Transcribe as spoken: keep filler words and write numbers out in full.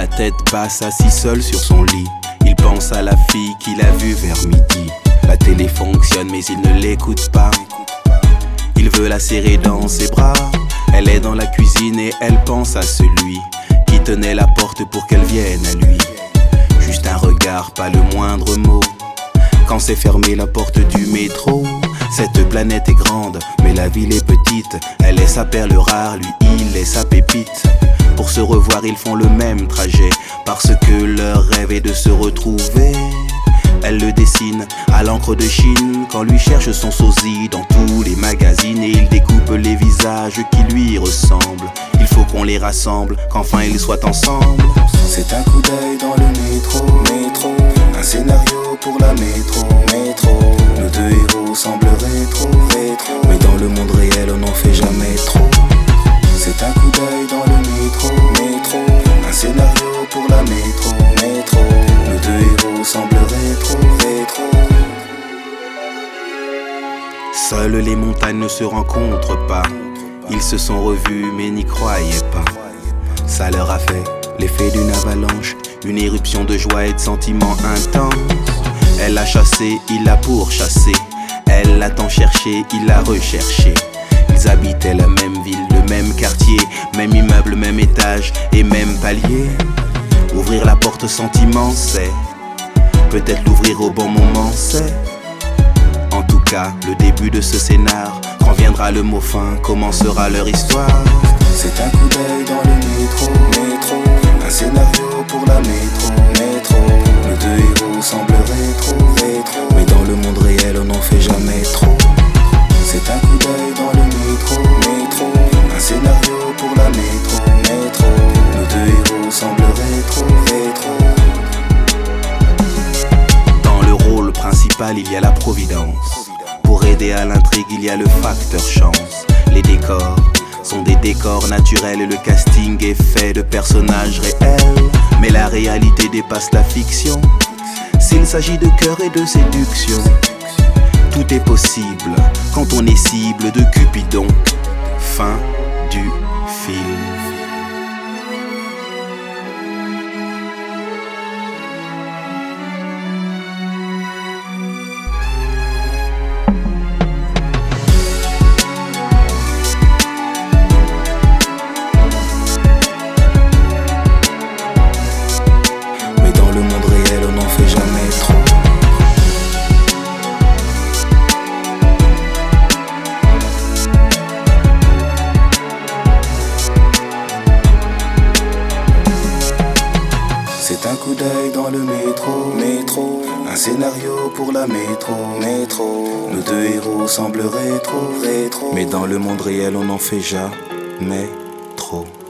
la tête basse, assis seul sur son lit. Il pense à la fille qu'il a vue vers midi. La télé fonctionne mais il ne l'écoute pas. Il veut la serrer dans ses bras. Elle est dans la cuisine et elle pense à celui qui tenait la porte pour qu'elle vienne à lui. Juste un regard, pas le moindre mot. Quand s'est fermée la porte du métro. Cette planète est grande, mais la ville est petite. Elle est sa perle rare, lui il est sa pépite. Pour se revoir ils font le même trajet, parce que leur rêve est de se retrouver. Elle le dessine à l'encre de Chine, quand lui cherche son sosie dans tous les magazines. Et il découpe les visages qui lui ressemblent. Il faut qu'on les rassemble, qu'enfin ils soient ensemble. C'est un coup d'œil dans le métro, métro. Un scénario pour la métro, métro. Nos deux héros semblent rétro, rétro. Mais dans le monde réel on n'en fait jamais trop. C'est un coup d'œil dans le métro, métro. Un scénario pour la métro, métro. Nos deux héros semblent rétro, rétro. Seules les montagnes ne se rencontrent pas. Ils se sont revus mais n'y croyaient pas. Ça leur a fait l'effet d'une avalanche, une éruption de joie et de sentiments intenses. Elle l'a chassé, il l'a pourchassé. Elle l'a tant cherché, il l'a recherché. Ils habitaient la même ville, le même quartier, même immeuble, même étage et même palier. Ouvrir la porte sentiment, c'est peut-être l'ouvrir au bon moment, c'est en tout cas le début de ce scénar. Quand viendra le mot fin, commencera leur histoire. C'est un coup d'œil dans le métro, métro. Un scénario pour la métro, métro. Nos deux héros semblent rétro, rétro. Mais dans le monde réel on n'en fait jamais trop. C'est un coup d'œil dans le métro, métro. Un scénario pour la métro, métro. Nos deux héros semblent rétro, rétro. Dans le rôle principal il y a la providence. Pour aider à l'intrigue il y a le facteur chance. Les décors sont des décors naturels et le casting est fait de personnages réels. Mais la réalité dépasse la fiction. S'il s'agit de cœur et de séduction, tout est possible quand on est cible de Cupidon. Fin du film. C'est un coup d'œil dans le métro, métro. Un scénario pour la métro, métro. Nos deux héros semblent rétro, rétro. Mais dans le monde réel on n'en fait jamais trop.